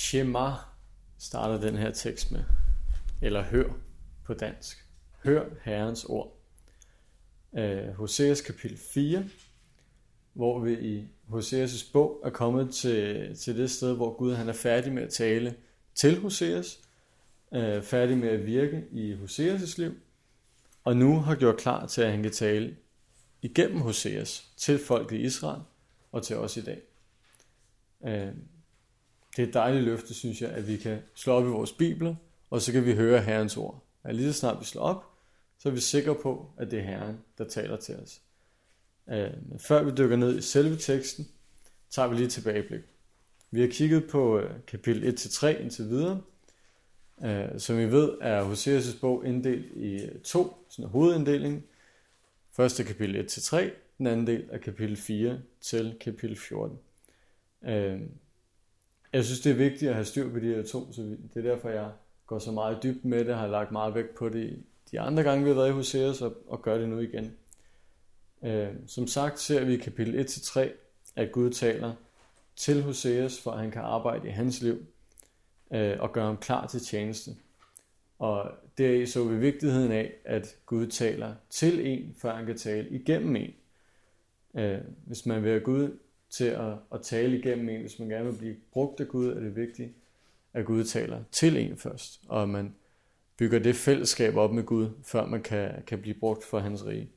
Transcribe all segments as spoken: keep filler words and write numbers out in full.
Shema starter den her tekst med, eller hør på dansk. Hør Herrens ord. Uh, Hoseas kapitel fire, hvor vi i Hoseas' bog er kommet til, til det sted, hvor Gud han er færdig med at tale til Hoseas, uh, færdig med at virke i Hoseas' liv, og nu har gjort klar til, at han kan tale igennem Hoseas til folket i Israel og til os i dag. Uh, det er et dejligt løfte, synes jeg, at vi kan slå op i vores bibler, og så kan vi høre Herrens ord. Og lige så snart vi slår op, så er vi sikre på, at det er Herren, der taler til os. Men før vi dykker ned i selve teksten, tager vi lige et tilbageblik. Vi har kigget på kapitel et til tre indtil videre. Som vi ved, er Hoseas' bog inddelt i to, sådan en hovedinddeling. Første kapitel et til tre, den anden del er kapitel fire til kapitel fjorten. Jeg synes, det er vigtigt at have styr på de her to, så det er derfor, jeg går så meget dybt med det, har lagt meget vægt på det de andre gange, vi har været i Hoseas, og, og gør det nu igen. Øh, som sagt ser vi i kapitel et til tre, at Gud taler til Hoseas, for at han kan arbejde i hans liv, øh, og gøre ham klar til tjeneste. Og deri så vi vigtigheden af, at Gud taler til en, før han kan tale igennem en. Øh, hvis man vil have Gud til at, at tale igennem en, hvis man gerne vil blive brugt af Gud, er det vigtigt, at Gud taler til en først, og man bygger det fællesskab op med Gud, før man kan, kan blive brugt for hans rige.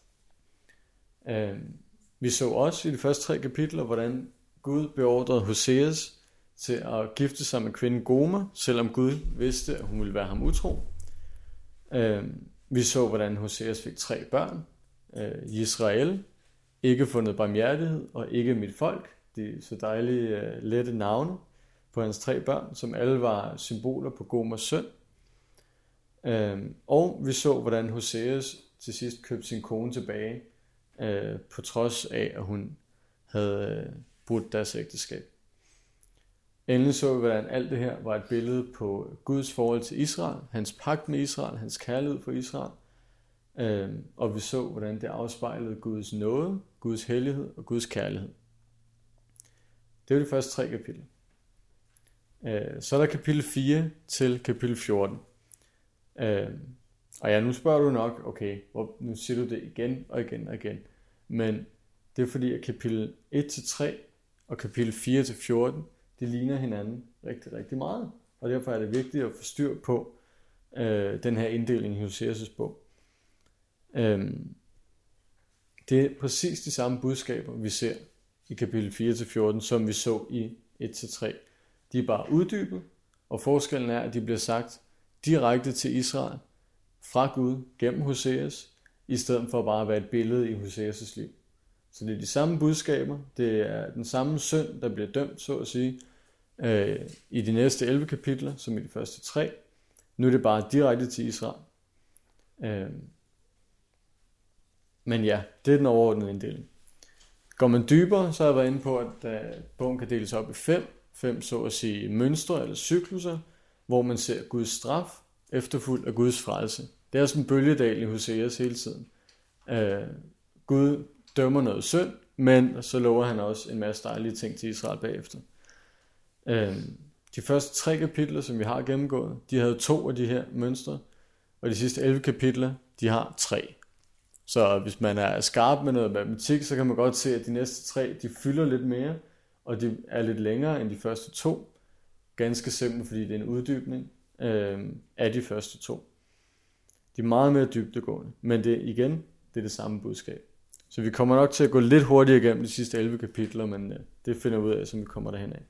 Uh, vi så også i de første tre kapitler, hvordan Gud beordrede Hoseas til at gifte sig med kvinden Gomer, selvom Gud vidste, at hun ville være ham utro. Uh, vi så, hvordan Hoseas fik tre børn. Uh, Israel, ikke fundet barmhjertighed, og ikke mit folk. De så dejlige, uh, lette navne på hans tre børn, som alle var symboler på Gomers søn. Øhm, og vi så, hvordan Hoseas til sidst købte sin kone tilbage, øh, på trods af, at hun havde øh, brudt deres ægteskab. Endelig så vi, hvordan alt det her var et billede på Guds forhold til Israel, hans pagt med Israel, hans kærlighed for Israel. Øhm, og vi så, hvordan det afspejlede Guds nåde, Guds hellighed og Guds kærlighed. Det var de første tre kapitler. Så er der kapitel fire til kapitel fjorten. Og ja, nu spørger du nok, okay, nu siger du det igen og igen og igen. Men det er fordi, at kapitel et til tre og kapitel fire til fjorten, det ligner hinanden rigtig, rigtig meget. Og derfor er det vigtigt at få styr på øh, den her inddeling i Hoseas' bog. Øh, det er præcis de samme budskaber, vi ser i kapitel fire til fjorten, som vi så i et til tre. De er bare uddybet, og forskellen er, at de bliver sagt direkte til Israel fra Gud gennem Hoseas, i stedet for bare at være et billede i Hoseas' liv. Så det er de samme budskaber, det er den samme synd, der bliver dømt, så at sige, øh, i de næste elleve kapitler, som i de første tre. Nu er det bare direkte til Israel. Øh, men ja, det er den overordnede inddeling. Går man dybere, så har jeg været inde på, at uh, bogen kan deles op i fem, fem så at sige mønstre eller cykluser, hvor man ser Guds straf efterfulgt af Guds frelse. Det er sådan en bølgedal i Hoseas hele tiden. Uh, Gud dømmer noget synd, men så lover han også en masse dejlige ting til Israel bagefter. Uh, de første tre kapitler, som vi har gennemgået, de havde to af de her mønstre, og de sidste elleve kapitler, de har tre. Så hvis man er skarp med noget matematik, så kan man godt se, at de næste tre, de fylder lidt mere, og de er lidt længere end de første to. Ganske simpelt, fordi det er en uddybning øh, af de første to. De er meget mere dybdegående, men det igen, det er det samme budskab. Så vi kommer nok til at gå lidt hurtigere igennem de sidste elleve kapitler, men øh, det finder vi ud af, som vi kommer derhen af.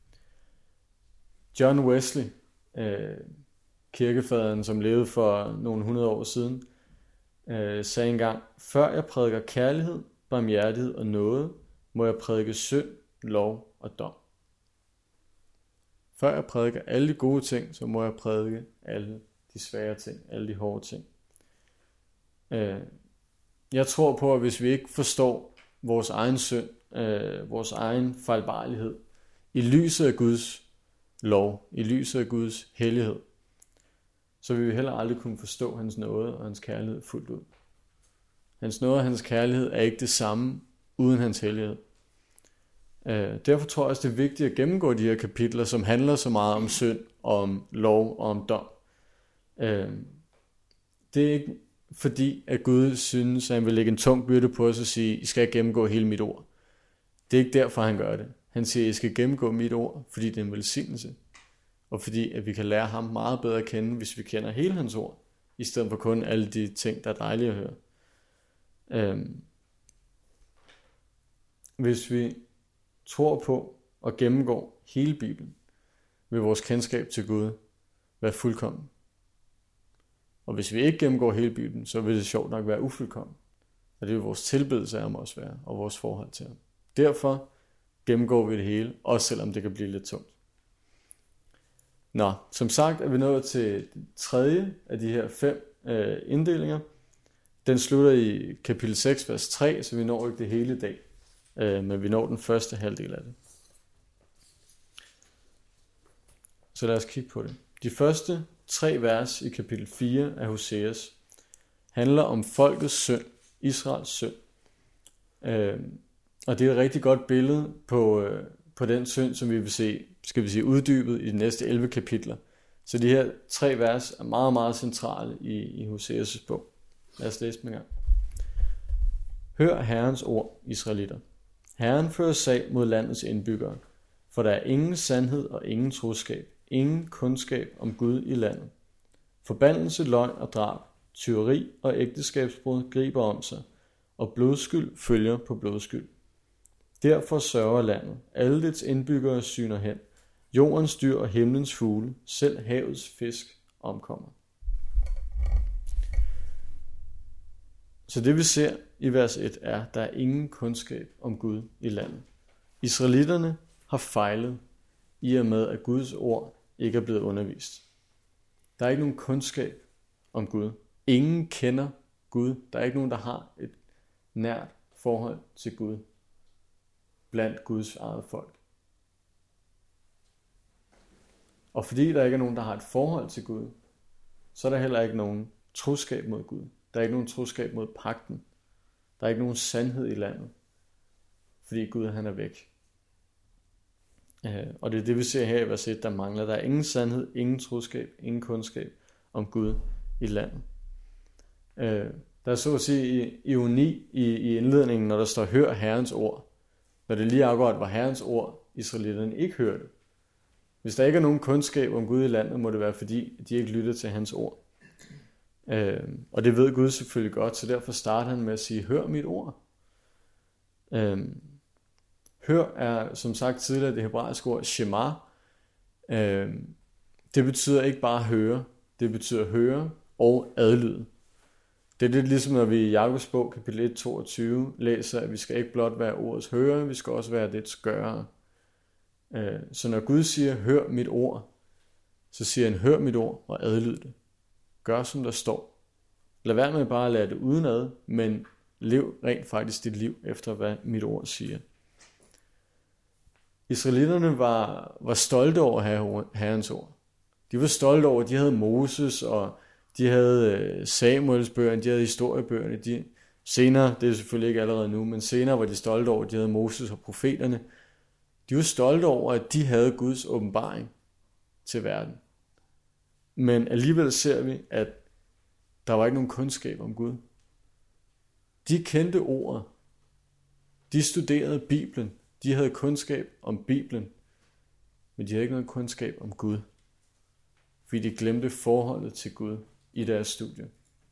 John Wesley, øh, kirkefaderen, som levede for nogle hundrede år siden, øh, sagde engang: før jeg prædiker kærlighed, barmhjertighed og nåde, må jeg prædike synd, lov og dom. Før jeg prædiker alle de gode ting, så må jeg prædike alle de svære ting, alle de hårde ting. Øh, jeg tror på, at hvis vi ikke forstår vores egen synd, øh, vores egen fejlbarlighed, i lyset af Guds lov, i lyset af Guds hellighed, så vil vi heller aldrig kunne forstå hans nåde og hans kærlighed fuldt ud. Hans nåde og hans kærlighed er ikke det samme uden hans hellighed. Øh, derfor tror jeg også, det er vigtigt at gennemgå de her kapitler, som handler så meget om synd, om lov og om dom. Øh, det er ikke fordi, at Gud synes, at han vil lægge en tung byrde på os og sige, I skal gennemgå hele mit ord. Det er ikke derfor, han gør det. Han siger, I skal gennemgå mit ord, fordi det er en velsignelse. Og fordi at vi kan lære ham meget bedre at kende, hvis vi kender hele hans ord, i stedet for kun alle de ting, der er dejlige at høre. Øhm. Hvis vi tror på og gennemgår hele Bibelen, vil vores kendskab til Gud være fuldkommen. Og hvis vi ikke gennemgår hele Bibelen, så vil det sjovt nok være ufuldkommen. Og det vil vores tilbedelse af ham også være, og vores forhold til ham. Derfor gennemgår vi det hele, også selvom det kan blive lidt tungt. Nå, som sagt er vi nået til den tredje af de her fem øh, inddelinger. Den slutter i kapitel seks, vers tre, så vi når ikke det hele i dag. Øh, men vi når den første halvdel af det. Så lad os kigge på det. De første tre vers i kapitel fire af Hoseas handler om folkets synd, Israels synd. Øh, og det er et rigtig godt billede på, øh, på den synd, som vi vil se, skal vi sige, uddybet i de næste elleve kapitler. Så de her tre vers er meget, meget centrale i, i Hoseas' bog. Lad os læse dem en gang. Hør Herrens ord, Israelitter. Herren fører sag mod landets indbyggere, for der er ingen sandhed og ingen troskab, ingen kundskab om Gud i landet. Forbandelse, løgn og drab, tyveri og ægteskabsbrud griber om sig, og blodskyld følger på blodskyld. Derfor sørger landet, alle dets indbyggere syner hen, jordens dyr og himlens fugle, selv havets fisk omkommer. Så det vi ser i vers et er, at der er ingen kundskab om Gud i landet. Israelitterne har fejlet i og med, at Guds ord ikke er blevet undervist. Der er ikke nogen kundskab om Gud. Ingen kender Gud. Der er ikke nogen, der har et nært forhold til Gud blandt Guds eget folk. Og fordi der ikke er nogen, der har et forhold til Gud, så er der heller ikke nogen troskab mod Gud. Der er ikke nogen troskab mod pagten. Der er ikke nogen sandhed i landet, fordi Gud han er væk. Og det er det, vi ser her i vers et, der mangler. Der er ingen sandhed, ingen troskab, ingen kundskab om Gud i landet. Der er så at sige ironi i, i indledningen, når der står, hør Herrens ord. Når det lige akkurat var Herrens ord, israelitterne ikke hørte. Hvis der ikke er nogen kundskab om Gud i landet, må det være fordi, de ikke lytter til hans ord. Øh, og det ved Gud selvfølgelig godt, så derfor starter han med at sige, hør mit ord. Øh, hør er som sagt tidligere det hebraiske ord shema. Øh, det betyder ikke bare høre, det betyder høre og adlyde. Det er lidt ligesom når vi i Jakobs bog kapitel et toogtyve læser, at vi skal ikke blot være ordets hører, vi skal også være dets gørere. Øh, så når Gud siger, hør mit ord, så siger han, hør mit ord og adlyd det. Gør som der står. Lad være med bare at lade det udenad, men lev rent faktisk dit liv efter hvad mit ord siger. Israelitterne var, var stolte over Herrens ord. De var stolte over, at de havde Moses, og de havde Samuels bøger, de havde historiebøgerne. De, senere, det er selvfølgelig ikke allerede nu, men senere var de stolte over, at de havde Moses og profeterne. De var stolte over, at de havde Guds åbenbaring til verden. Men alligevel ser vi, at der var ikke nogen kundskab om Gud. De kendte ordet. De studerede Bibelen. De havde kundskab om Bibelen. Men de havde ikke noget kundskab om Gud. Fordi de glemte forholdet til Gud i deres studie.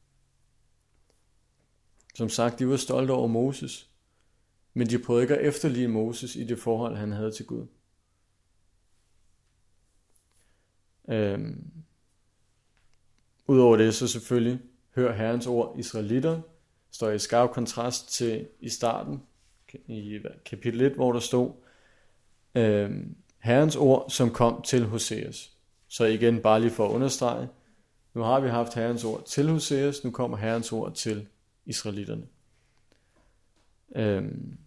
Som sagt, de var stolte over Moses. Men de prøvede ikke at efterligne Moses i det forhold, han havde til Gud. Øhm. Udover det så selvfølgelig, hør Herrens ord, Israelitter, står i skarp kontrast til i starten, i kapitel et, hvor der stod, øhm, Herrens ord, som kom til Hoseas. Så igen, bare lige for at understrege, nu har vi haft Herrens ord til Hoseas, nu kommer Herrens ord til israelitterne. Øhm,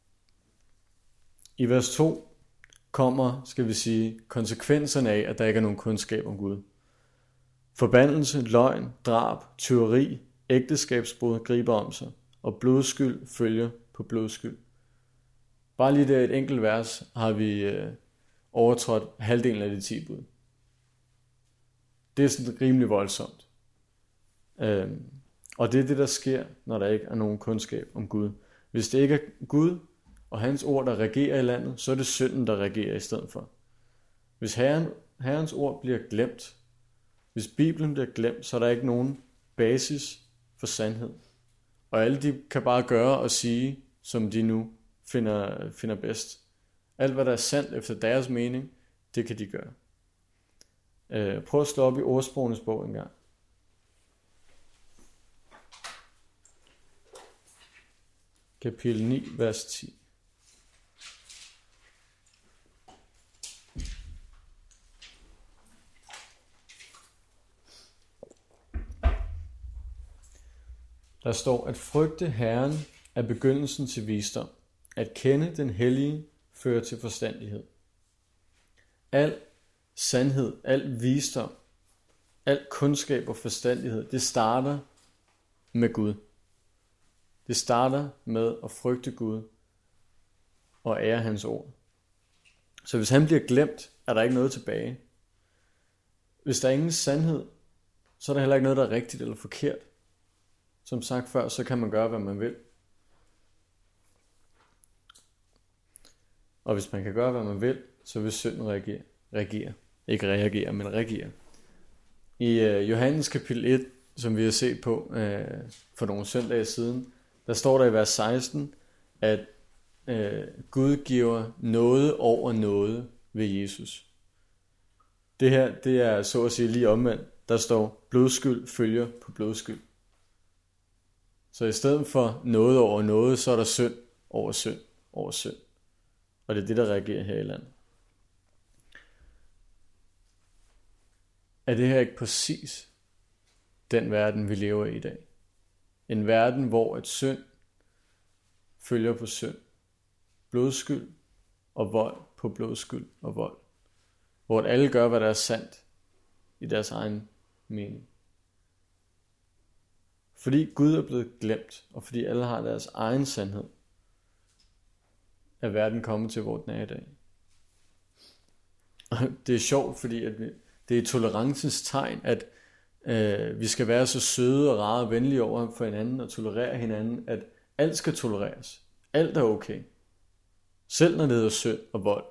I vers to kommer, skal vi sige, konsekvenserne af, at der ikke er nogen kundskab om Gud. Forbandelse, løgn, drab, tyveri, ægteskabsbrud griber om sig, og blodskyld følger på blodskyld. Bare lige der et enkelt vers har vi øh, overtrådt halvdelen af de ti bud. Det er sådan rimelig voldsomt. Øhm, og det er det, der sker, når der ikke er nogen kundskab om Gud. Hvis det ikke er Gud og hans ord, der regerer i landet, så er det synden, der regerer i stedet for. Hvis Herren, Herrens ord bliver glemt, hvis Bibelen bliver glemt, så er der ikke nogen basis for sandhed. Og alle de kan bare gøre og sige, som de nu finder, finder bedst. Alt hvad der er sandt efter deres mening, det kan de gøre. Øh, prøv at slå op i Ordsprogenes bog en gang. Kapitel ni, vers ti. Der står, at frygte Herren er begyndelsen til visdom. At kende den hellige fører til forstandighed. Al sandhed, al visdom, al kundskab og forstandighed, det starter med Gud. Det starter med at frygte Gud og ære hans ord. Så hvis han bliver glemt, er der ikke noget tilbage. Hvis der er ingen sandhed, så er der heller ikke noget, der er rigtigt eller forkert. Som sagt før, så kan man gøre, hvad man vil. Og hvis man kan gøre, hvad man vil, så vil synden reagere. reagere. Ikke reagere, men reagere. I uh, Johannes kapitel et, som vi har set på uh, for nogle søndage siden, der står der i vers seksten, at uh, Gud giver noget over noget ved Jesus. Det her, det er så at sige lige omvendt. Der står, blodskyld følger på blodskyld. Så i stedet for noget over noget, så er der synd over synd over synd. Og det er det, der reagerer her i landet. Er det her ikke præcis den verden, vi lever i i dag? En verden, hvor et synd følger på synd. Blodskyld og vold på blodskyld og vold. Hvor alle gør, hvad der er sandt i deres egen mening. Fordi Gud er blevet glemt, og fordi alle har deres egen sandhed, er verden kommet til, hvor den er i dag. Og det er sjovt, fordi at vi, det er tolerancens tegn, at øh, vi skal være så søde og rare og venlige over for hinanden og tolerere hinanden, at alt skal tolereres. Alt er okay. Selv når det hedder synd og vold.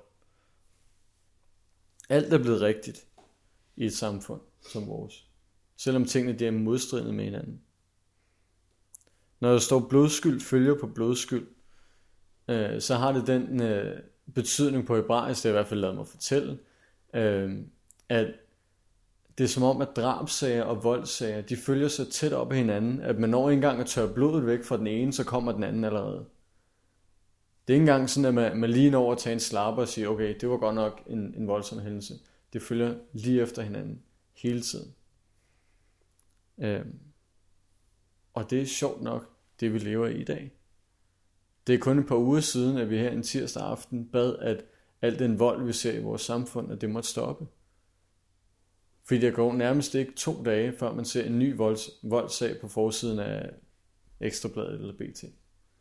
Alt er blevet rigtigt i et samfund som vores. Selvom tingene de er modstridende med hinanden. Når der står blodskyld følger på blodskyld, øh, så har det den øh, betydning på hebraisk, det er i hvert fald ladet mig fortælle, øh, at det er som om, at drabsager og voldssager, de følger så tæt op af hinanden, at man når ikke engang at tørre blodet væk fra den ene, så kommer den anden allerede. Det er ikke engang sådan, at man, man lige når at tage en slapper og sige, okay, det var godt nok en, en voldsom hændelse. Det følger lige efter hinanden hele tiden. Øh, og det er sjovt nok, det vi lever i i dag. Det er kun et par uger siden, at vi her en tirsdag aften bad, at al den vold, vi ser i vores samfund, at det måtte stoppe. Fordi der går nærmest ikke to dage, før man ser en ny volds, voldssag på forsiden af Ekstrabladet eller B T.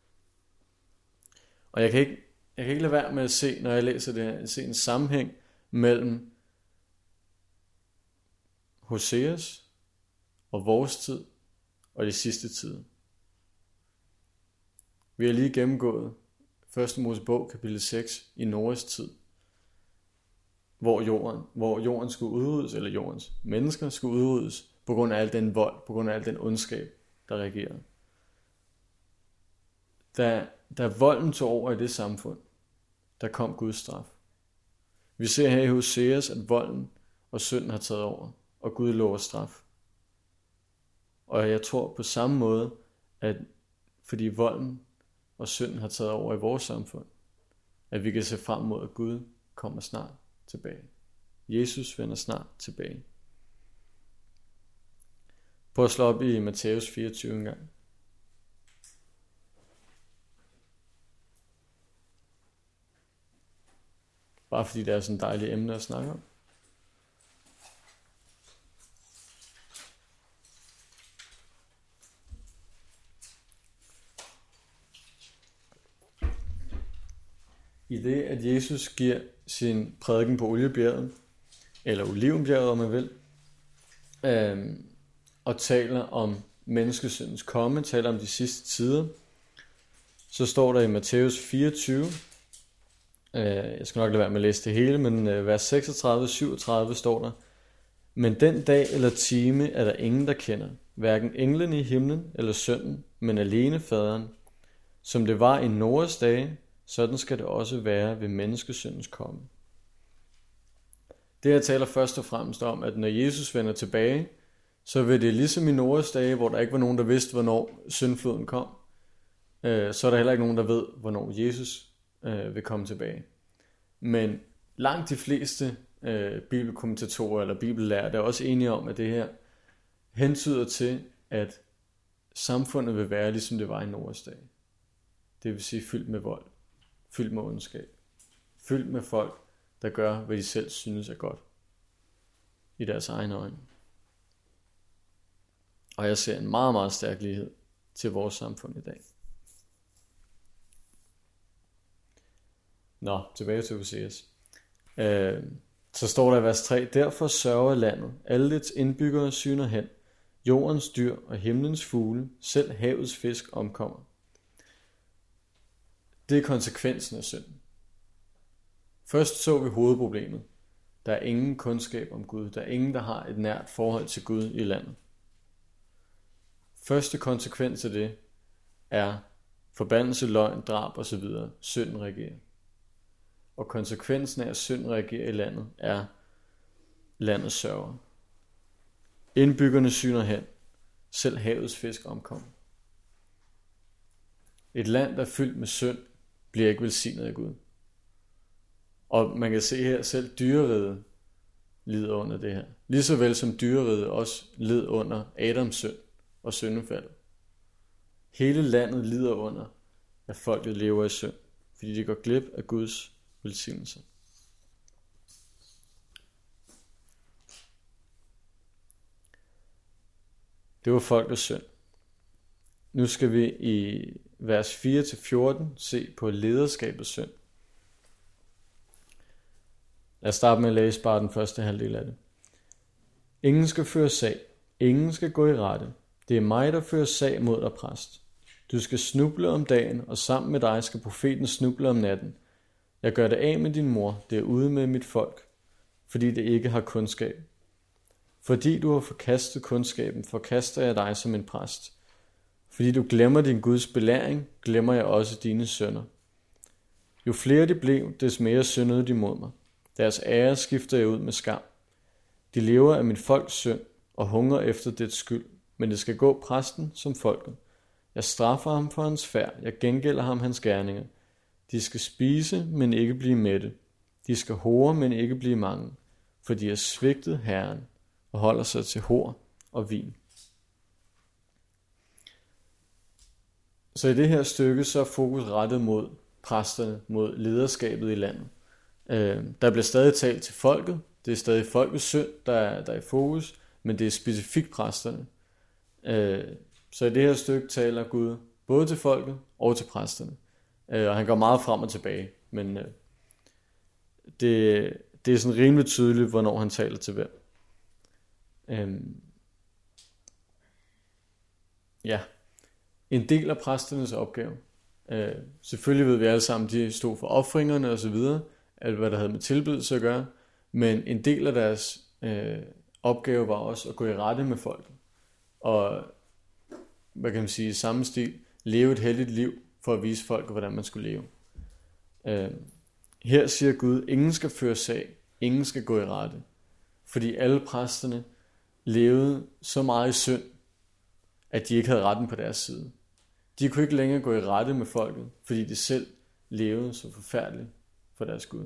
Og jeg kan ikke, jeg kan ikke lade være med at se, når jeg læser det her, se en sammenhæng mellem Hoseas og vores tid og de sidste tider. Vi har lige gennemgået første Mosebog kapitel seks i Noahs tid, hvor jorden, hvor jorden skulle udryddes, eller jordens mennesker skulle udryddes, på grund af al den vold, på grund af al den ondskab, der regerede. Da, da volden tog over i det samfund, der kom Guds straf. Vi ser her i Hoseas, at volden og synden har taget over, og Gud lover straf. Og jeg tror på samme måde, at fordi volden og synden har taget over i vores samfund, at vi kan se frem mod, at Gud kommer snart tilbage. Jesus vender snart tilbage. Prøv at slå op i Matthæus fireogtyve en gang. Bare fordi det er sådan et dejligt emne at snakke om. i det, at Jesus giver sin prædiken på Oliebjerget, eller Olivenbjerget, om man vil, øh, og taler om menneskesyndens komme, taler om de sidste tider, så står der i Matthæus fireogtyve, øh, jeg skal nok lade være med at læse det hele, men øh, vers seksogtredive til syvogtredive står der: Men den dag eller time er der ingen, der kender, hverken englene i himlen eller sønnen, men alene faderen. Som det var i Noas dage, sådan skal det også være ved menneskesyndens komme. Det her taler først og fremmest om, at når Jesus vender tilbage, så vil det ligesom i Noas dage, hvor der ikke var nogen, der vidste, hvornår syndfloden kom, øh, så er der heller ikke nogen, der ved, hvornår Jesus øh, vil komme tilbage. Men langt de fleste øh, bibelkommentatorer eller bibellærere er også enige om, at det her hentyder til, at samfundet vil være ligesom det var i Noas dage. Det vil sige fyldt med vold, fyldt med ondskab, fyldt med folk, der gør, hvad de selv synes er godt i deres egne øjne. Og jeg ser en meget, meget stærk lighed til vores samfund i dag. Nå, tilbage til Hoseas. Øh, så står der i vers tre: Derfor sørger landet, alle dets indbyggere syner hen, jordens dyr og himlens fugle, selv havets fisk omkommer. Det er konsekvensen af synden. Først så vi hovedproblemet. Der er ingen kundskab om Gud. Der er ingen, der har et nært forhold til Gud i landet. Første konsekvens af det er forbandelse, løgn, drab osv. Synden reagerer. Og konsekvensen af, at synden reagerer i landet, er landets sørger. Indbyggerne syner hen. Selv havets fisk omkommer. Et land, der er fyldt med synd, bliver ikke velsignet af Gud. Og man kan se her, selv dyreriget lider under det her. Lige så vel som dyreriget også led under Adams synd og syndefaldet. Hele landet lider under, at folket lever i synd, fordi de går glip af Guds velsignelse. Det var folkets synd. Nu skal vi i vers fire til fjorten se på lederskabets synd. Lad os starte med at læse bare den første halvdel af det. Ingen skal føre sag. Ingen skal gå i rette. Det er mig, der fører sag mod dig, præst. Du skal snuble om dagen, og sammen med dig skal profeten snuble om natten. Jeg gør det af med din mor, det er ude med mit folk, fordi det ikke har kundskab. Fordi du har forkastet kundskaben, forkaster jeg dig som en præst. Fordi du glemmer din Guds belæring, glemmer jeg også dine sønner. Jo flere de blev, des mere syndede de mod mig. Deres ære skifter jeg ud med skam. De lever af mit folks synd og hungrer efter dets skyld, men det skal gå præsten som folket. Jeg straffer ham for hans færd, jeg gengælder ham hans gerninger. De skal spise, men ikke blive mætte. De skal hore, men ikke blive mange, for de har svigtet Herren og holder sig til hor og vin. Så i det her stykke, så er fokus rettet mod præsterne, mod lederskabet i landet. Øh, der bliver stadig talt til folket. Det er stadig folkets synd, der er, der er i fokus, men det er specifikt præsterne. Øh, så i det her stykke taler Gud både til folket og til præsterne. Øh, og han går meget frem og tilbage, men øh, det, det er sådan rimelig tydeligt, hvornår han taler til hvem. Øh, ja, en del af præsternes opgave. Øh, selvfølgelig ved vi alle sammen, de stod for ofringerne og så videre, alt hvad der havde med tilbedelse at gøre, men en del af deres øh, opgave var også at gå i rette med folket, og hvad kan man sige, i samme stil, leve et helligt liv, for at vise folket, hvordan man skulle leve. Øh, her siger Gud, ingen skal føre sag, ingen skal gå i rette, fordi alle præsterne levede så meget i synd, at de ikke havde retten på deres side. De kunne ikke længere gå i rette med folket, fordi de selv levede så forfærdeligt for deres Gud.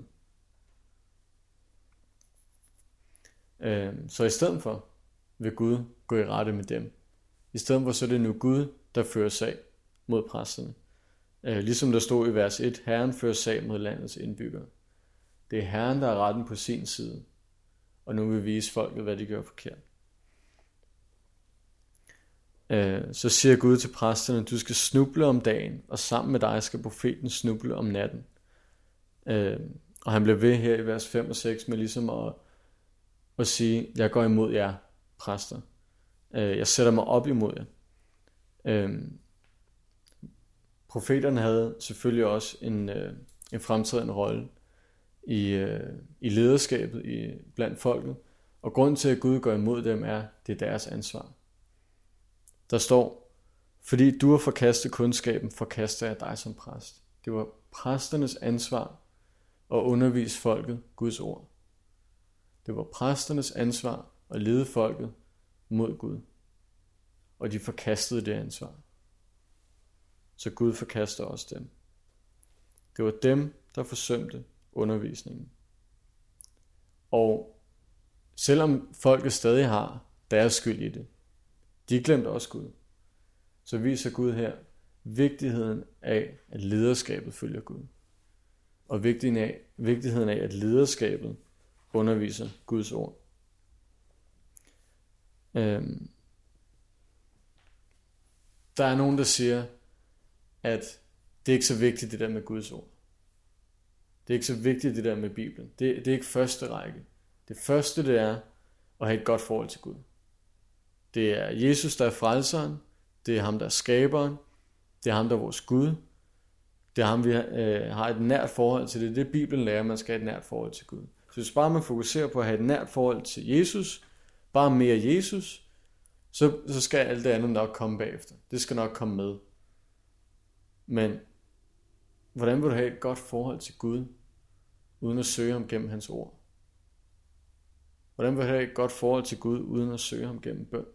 Øh, så i stedet for vil Gud gå i rette med dem. I stedet for så er det nu Gud, der fører sag mod præsterne. Øh, ligesom der stod i vers et, Herren fører sag mod landets indbyggere. Det er Herren, der har retten på sin side, og nu vil vise folket, hvad de gør forkert. Øh, så siger Gud til præsterne, du skal snuble om dagen, og sammen med dig skal profeten snuble om natten. Øh, og han blev ved her i vers fem og seks med ligesom at, at sige, jeg går imod jer, præster. Øh, jeg sætter mig op imod jer. Øh, profeterne havde selvfølgelig også en, øh, en fremtrædende rolle i, øh, i lederskabet i, blandt folket. Og grunden til, at Gud går imod dem, er, det er deres ansvar. Der står, fordi du har forkastet kundskaben, forkaster jeg dig som præst. Det var præsternes ansvar at undervise folket Guds ord. Det var præsternes ansvar at lede folket mod Gud. Og de forkastede det ansvar. Så Gud forkaster også dem. Det var dem, der forsømte undervisningen. Og selvom folket stadig har deres skyld i det, de glemte også Gud, så viser Gud her vigtigheden af, at lederskabet følger Gud. Og vigtigheden af, vigtigheden af at lederskabet underviser Guds ord. Øhm. Der er nogen, der siger, at det er ikke så vigtigt det der med Guds ord. Det er ikke så vigtigt det der med Bibelen. Det, det er ikke første række. Det første det er at have et godt forhold til Gud. Det er Jesus, der er frelseren. Det er ham, der er skaberen. Det er ham, der er vores Gud. Det er ham, vi øh, har et nært forhold til. Det er det, Bibelen lærer, man skal have et nært forhold til Gud. Så hvis bare man fokuserer på at have et nært forhold til Jesus, bare mere Jesus, så, så skal alt det andet nok komme bagefter. Det skal nok komme med. Men hvordan vil du have et godt forhold til Gud, uden at søge ham gennem hans ord? Hvordan vil du have et godt forhold til Gud, uden at søge ham gennem bøn?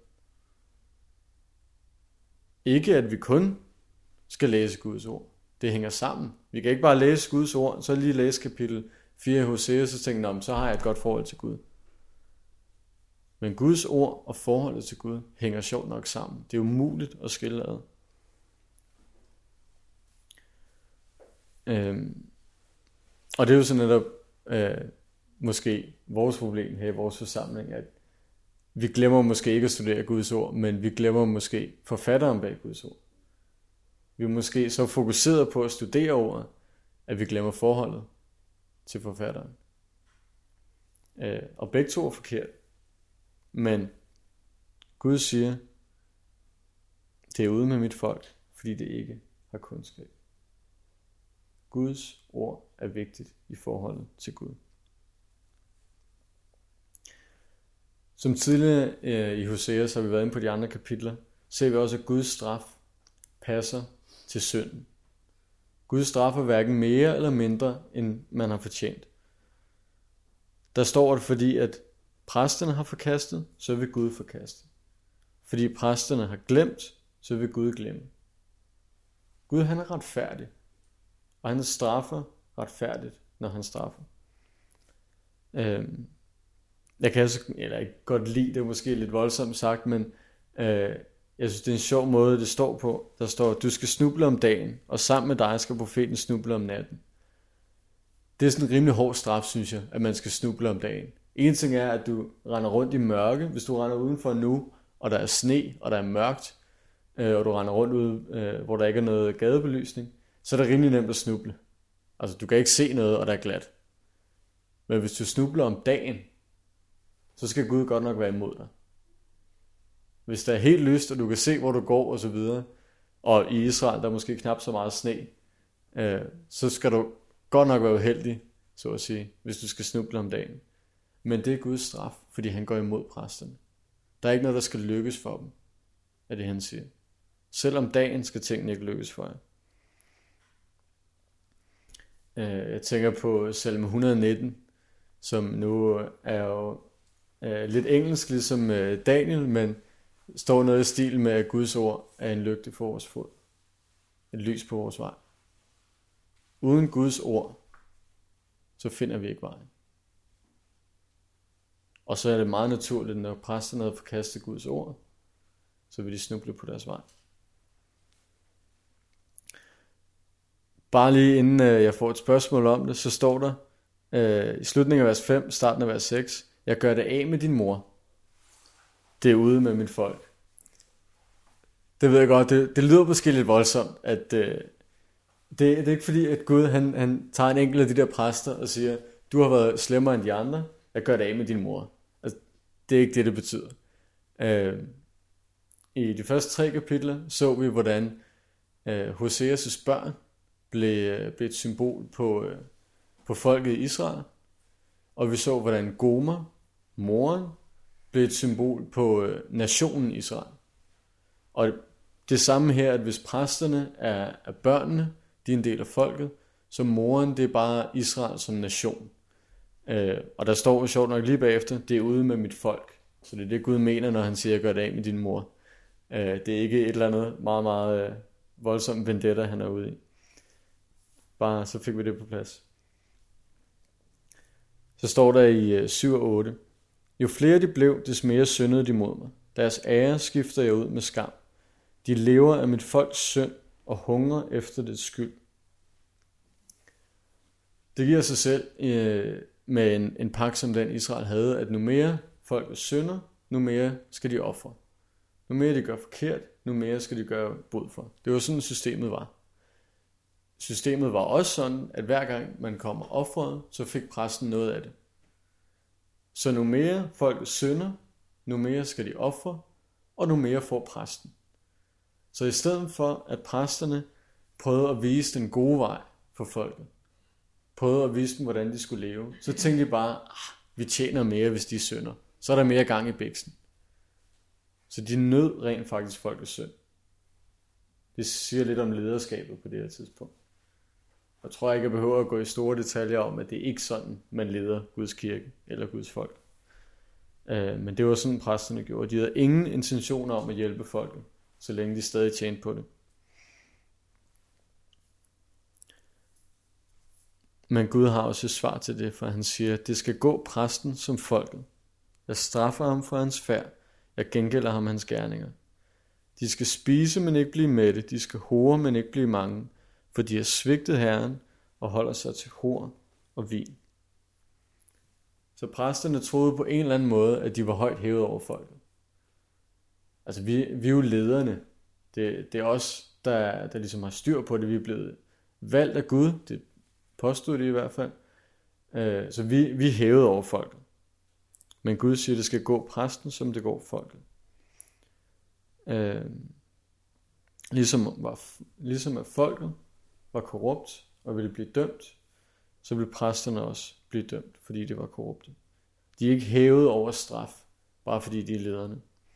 Ikke at vi kun skal læse Guds ord. Det hænger sammen. Vi kan ikke bare læse Guds ord, så lige læse kapitel fire i Hosea, så tænker jeg, så har jeg et godt forhold til Gud. Men Guds ord og forholdet til Gud hænger sjovt nok sammen. Det er umuligt at skille ad. Øhm, og det er jo så netop øh, måske vores problem her i vores forsamling, at vi glemmer måske ikke at studere Guds ord, men vi glemmer måske forfatteren bag Guds ord. Vi er måske så fokuseret på at studere ordet, at vi glemmer forholdet til forfatteren. Øh, og begge to er forkert. Men Gud siger, det er ude med mit folk, fordi det ikke har kundskab. Guds ord er vigtigt i forholdet til Gud. Som tidligere øh, i Hosea, så har vi været inde på de andre kapitler, ser vi også, at Guds straf passer til synden. Gud straffer hverken mere eller mindre, end man har fortjent. Der står det, fordi at præsterne har forkastet, så vil Gud forkaste. Fordi præsterne har glemt, så vil Gud glemme. Gud han er retfærdig, og han straffer retfærdigt, når han straffer. Øhm, jeg kan altså, eller ikke godt lide, det er måske lidt voldsomt sagt, men øh, jeg synes det er en sjov måde det står på. Der står, du skal snuble om dagen, og sammen med dig skal profeten snuble om natten. Det er sådan en rimelig hård straf, synes jeg, at man skal snuble om dagen. En ting er, at du render rundt i mørke. Hvis du render udenfor nu, og der er sne, og der er mørkt, øh, og du render rundt ude, øh, hvor der ikke er noget gadebelysning, så er det rimelig nemt at snuble. Altså, du kan ikke se noget, og der er glat. Men hvis du snubler om dagen, så skal Gud godt nok være imod dig. Hvis der er helt lyst, og du kan se, hvor du går, og så videre, og i Israel, der er måske knap så meget sne, øh, så skal du godt nok være uheldig, så at sige, hvis du skal snuble om dagen. Men det er Guds straf, fordi han går imod præsterne. Der er ikke noget, der skal lykkes for dem, er det han siger. Selvom dagen skal tingene ikke lykkes for jer. Jeg tænker på salme et hundrede nitten, som nu er jo lidt engelsk, ligesom Daniel, men står noget i stil med, at Guds ord er en lygte for vores fod. Et lys på vores vej. Uden Guds ord, så finder vi ikke vejen. Og så er det meget naturligt, når præsterne havde forkastet Guds ord, så vil de snuble på deres vej. Bare lige inden jeg får et spørgsmål om det, så står der øh, i slutningen af vers fem, starten af vers seks, jeg gør det af med din mor. Det er ude med mit folk. Det ved jeg godt, det, det lyder måske lidt voldsomt, at, øh, det, det er ikke fordi, at Gud han, han tager en enkelt af de der præster og siger, du har været slemmere end de andre, jeg gør det af med din mor. Altså, det er ikke det, det betyder. Øh, I de første tre kapitler så vi, hvordan øh, Hoseas' børn blev, blev et symbol på, øh, på folket i Israel. Og vi så, hvordan Gomer, moren, blev et symbol på øh, nationen Israel. Og det samme her, at hvis præsterne er, er børnene, de er en del af folket, så moren, det er bare Israel som nation. Øh, og der står sjovt nok lige bagefter, det er ude med mit folk. Så det er det Gud mener, når han siger, gør det af med din mor. Øh, det er ikke et eller andet meget, meget øh, voldsomt vendetta, han er ude i. Bare så fik vi det på plads. Så står der i øh, syv og otte. Jo flere de blev, des mere syndede de mod mig. Deres ære skifter jeg ud med skam. De lever af mit folks synd og hungrer efter dets skyld. Det giver sig selv øh, med en, en pagt, som den Israel havde, at nu mere folk synder, nu mere skal de ofre. Nu mere de gør forkert, nu mere skal de gøre bod for. Det var sådan, systemet var. Systemet var også sådan, at hver gang man kommer offret, så fik præsten noget af det. Så nu mere folk synder, nu mere skal de ofre, og nu mere får præsten. Så i stedet for, at præsterne prøvede at vise den gode vej for folket, prøvede at vise dem, hvordan de skulle leve, så tænkte de bare, ah, vi tjener mere, hvis de synder. Så er der mere gang i biksen. Så de nød rent faktisk folkets synd. Det siger lidt om lederskabet på det her tidspunkt. Jeg tror ikke, jeg behøver at gå i store detaljer om, at det er ikke sådan, man leder Guds kirke eller Guds folk. Men det var sådan, præsterne gjorde. De havde ingen intentioner om at hjælpe folket, så længe de stadig tjente på det. Men Gud har også et svar til det, for han siger, det skal gå præsten som folket. Jeg straffer ham for hans færd. Jeg gengælder ham hans gerninger. De skal spise, men ikke blive mætte. De skal hore, men ikke blive mange. For de har svigtet Herren og holder sig til hor og vin. Så præsterne troede på en eller anden måde, at de var højt hævet over folket. Altså vi, vi er jo lederne. Det, det er os, der, der ligesom har styr på det. Vi er blevet valgt af Gud. Det påstod de i hvert fald. Så vi, vi er hævet over folket. Men Gud siger, at det skal gå præsten, som det går folket. Ligesom, var, ligesom at folket var korrupt og ville blive dømt, så ville præsterne også blive dømt, fordi de var korrupte. De er ikke hævet over straf, bare fordi de er lederne.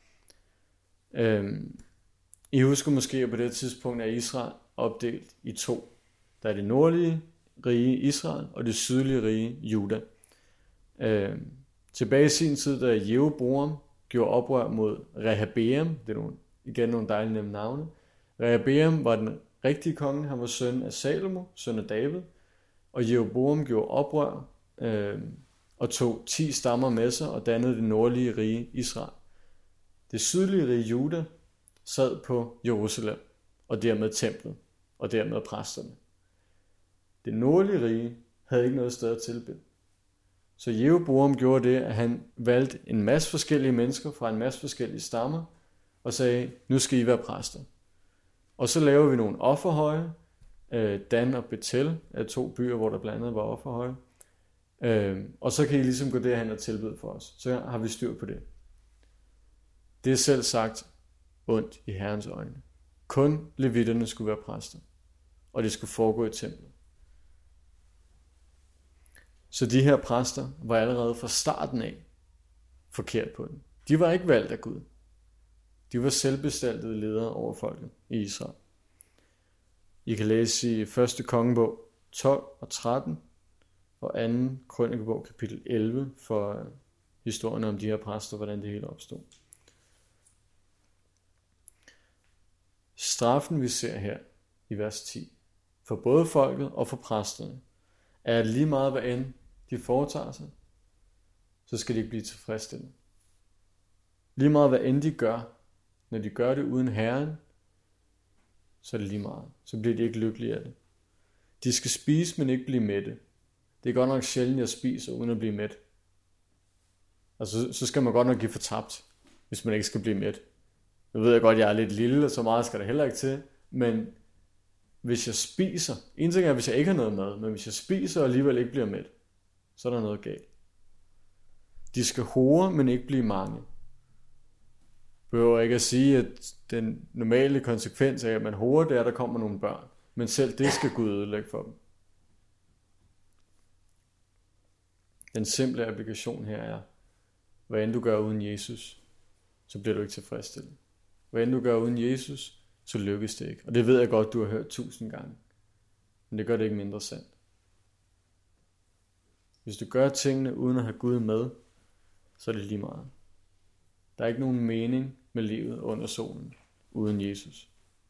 Øhm, I husker måske, at på det tidspunkt er Israel opdelt i to. Der er det nordlige rige Israel og det sydlige rige Juda. Øhm, tilbage i sin tid, da Jeroboam gjorde oprør mod Rehabeam, det er nogle, igen nogle dejlige nemme navne. Rehabeam var den rigtige konge, han var søn af Salomo, søn af David, og Jeroboam gjorde oprør øh, og tog ti stammer med sig og dannede det nordlige rige Israel. Det sydlige rige Juda sad på Jerusalem, og dermed templet, og dermed præsterne. Det nordlige rige havde ikke noget sted at tilbede. Så Jeroboam gjorde det, at han valgte en masse forskellige mennesker fra en masse forskellige stammer, og sagde, nu skal I være præster. Og så laver vi nogle offerhøje. Dan og Betel er to byer, hvor der blandt andet var offerhøje. Og så kan I ligesom gå derhen og tilbede for os. Så har vi styr på det. Det er selv sagt ondt i Herrens øjne. Kun levitterne skulle være præster. Og det skulle foregå i templet. Så de her præster var allerede fra starten af forkert på den. De var ikke valgt af Gud. De var selvbestaltede ledere over folket i Israel. I kan læse i første kongebog tolv og tretten og anden krønikebog kapitel elleve for historien om de her præster, hvordan det hele opstod. Straffen vi ser her i vers ti, for både folket og for præsterne, er at lige meget hvad end de foretager sig, så skal de ikke blive tilfredsstillet. Lige meget hvad end de gør, når de gør det uden Herren, så er det lige meget. Så bliver de ikke lykkelige af det. De skal spise, men ikke blive mætte. Det er godt nok sjældent, jeg spiser uden at blive mæt. Altså, så skal man godt nok give fortabt, hvis man ikke skal blive mæt. Nu ved jeg godt, at jeg er lidt lille, og så meget skal der heller ikke til. Men hvis jeg spiser, en ting er, hvis jeg ikke har noget mad, men hvis jeg spiser og alligevel ikke bliver mæt, så er der noget galt. De skal hore, men ikke blive mange. Behøver ikke at sige, at den normale konsekvens af, at man horer, det er, at der kommer nogle børn. Men selv det skal Gud ødelægge for dem. Den simple applikation her er, hvad end du gør uden Jesus, så bliver du ikke tilfredsstillet. Hvad end du gør uden Jesus, så lykkes det ikke. Og det ved jeg godt, du har hørt tusind gange. Men det gør det ikke mindre sandt. Hvis du gør tingene uden at have Gud med, så er det lige meget. Der er ikke nogen mening med livet under solen uden Jesus.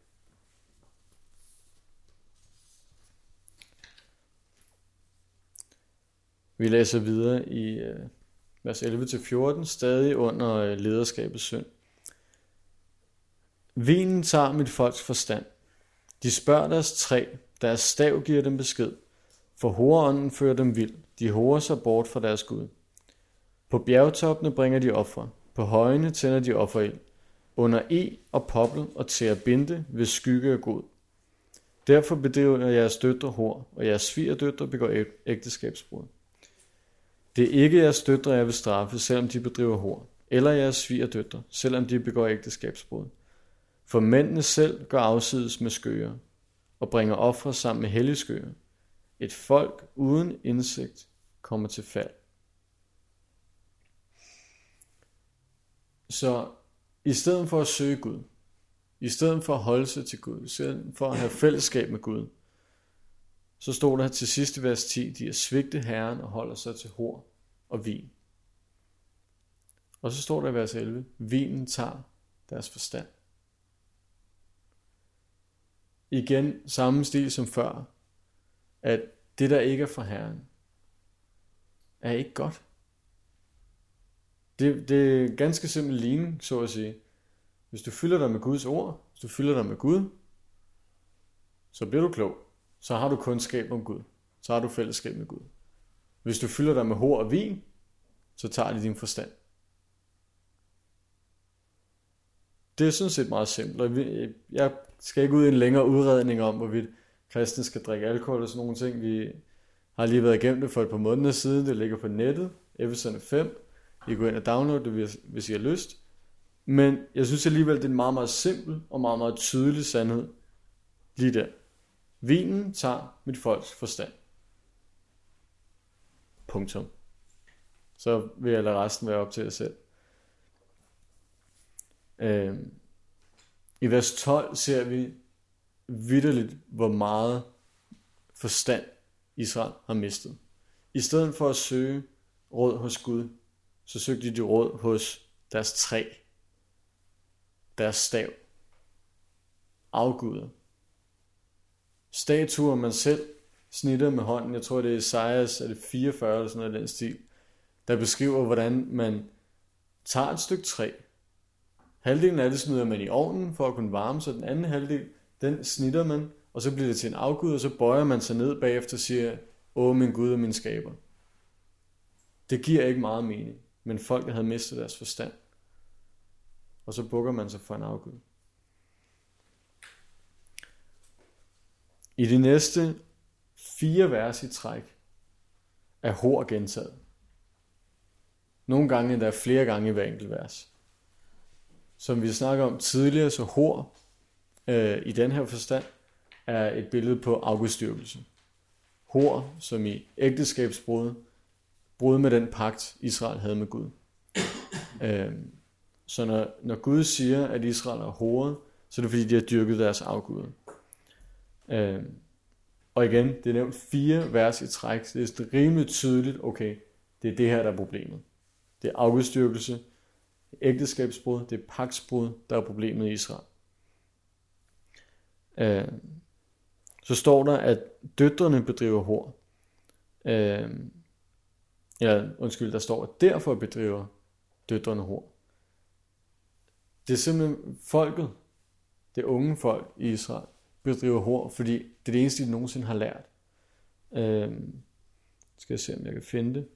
Vi læser videre i uh, vers elleve til fjorten, stadig under uh, lederskabets synd. Vinen tager mit folks forstand. De spørger deres træ, deres stav giver dem besked. For horeånden fører dem vild. De horer sig bort fra deres Gud. På bjergtoppene bringer de ofre. På højene tænder de offerild. Under e og poppel og terebinte ved skygge af god. Derfor bedriver jeres døtre hor, og jeres svigerdøtre begår ægteskabsbrud. Det er ikke jeres døtre, jeg vil straffe, selvom de bedriver hor, eller jeres svigerdøtre, selvom de begår ægteskabsbrud. For mændene selv går afsides med skøger, og bringer ofre sammen med hellige skøger. Et folk uden indsigt kommer til fald. Så i stedet for at søge Gud, i stedet for at holde sig til Gud, i stedet for at have fællesskab med Gud, så stod der til sidste vers ti, de er svigte Herren og holder sig til hor og vin. Og så står der i vers elleve, vinen tager deres forstand. Igen samme stil som før, at det der ikke er fra Herren, er ikke godt. Det, det er ganske simpel ligning, så at sige. Hvis du fylder dig med Guds ord, hvis du fylder dig med Gud, så bliver du klog. Så har du kundskab om Gud. Så har du fællesskab med Gud. Hvis du fylder dig med hor og vin, så tager det din forstand. Det er sådan set meget simpelt. Jeg skal ikke ud i en længere udredning om, hvorvidt kristne skal drikke alkohol og sådan nogle ting. Vi har lige været igennem det for et par måneder siden. Det ligger på nettet. Episode fem. I kan gå ind og downloade det, hvis I har lyst. Men jeg synes alligevel, det er en meget, meget simpel og meget, meget tydelig sandhed. Lige der. Vinen tager mit folks forstand. Punktum. Så vil jeg lade resten være op til jer selv. Øhm. I vers tolv ser vi vitterligt, hvor meget forstand Israel har mistet. I stedet for at søge råd hos Gud, så søgte de råd hos deres træ, deres stav, afguder, statuer, man selv snitter med hånden. Jeg tror, det er Esajas, er det fireogfyrre eller sådan noget af den stil, der beskriver, hvordan man tager et stykke træ. Halvdelen af det smider man i ovnen for at kunne varme, så den anden halvdel, den snitter man, og så bliver det til en afgud, og så bøjer man sig ned bagefter og siger, åh min Gud og min skaber. Det giver ikke meget mening, men folk havde mistet deres forstand. Og så bukker man sig for en afgud. I de næste fire vers i træk er hor gentaget. Nogle gange endda flere gange i hver enkelt vers. Som vi snakker om tidligere, så hor øh, i den her forstand er et billede på afgudstyrkelse. Hor som i ægteskabsbrud, brud med den pagt Israel havde med Gud. øh, så når, når Gud siger, at Israel er horet, så er det fordi, de har dyrket deres afguder. Øh, og igen, det er nævnt fire vers i træk, så det er rimelig tydeligt, okay, det er det her, der er problemet. Det er afgudstyrkelse, ægteskabsbrud, det er pagtsbrud, der er problemet i Israel. Øh, så står der, at døtrene bedriver hor. Øh, ja, undskyld, der står, at derfor bedriver døtrene hor. Det er simpelthen folket, det unge folk i Israel, bedriver hor, fordi det er det eneste, de nogensinde har lært. Øh, skal jeg se, om jeg kan finde det.